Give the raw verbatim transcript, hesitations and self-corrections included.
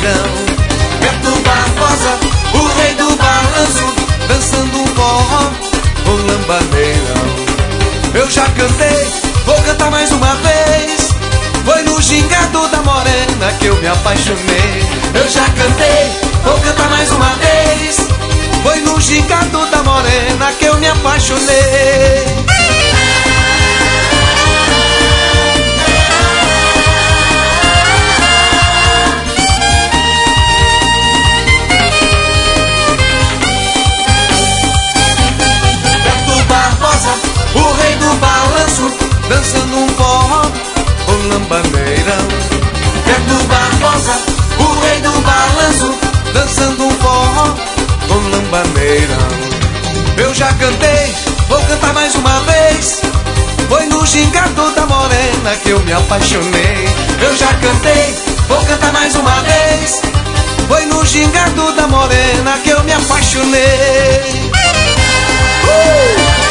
Bandeirão. Beto Barbosa, o rei do balanço, dançando um forró com lambaneirão. Eu já cantei, vou cantar mais uma vez. Foi no gingado da morena que eu me apaixonei. Eu já cantei, vou cantar mais uma vez. Foi no gingado da morena que eu me apaixonei. Beto Barbosa, o rei do balanço, dançando um forró com lambaneirão. Beto Barbosa, o rei do balanço, dançando um forró com lambaneirão. Eu já cantei, vou cantar mais uma vez. Foi no gingado da morena que eu me apaixonei. Eu já cantei, vou cantar mais uma vez. Foi no gingado da morena que eu me apaixonei. uh!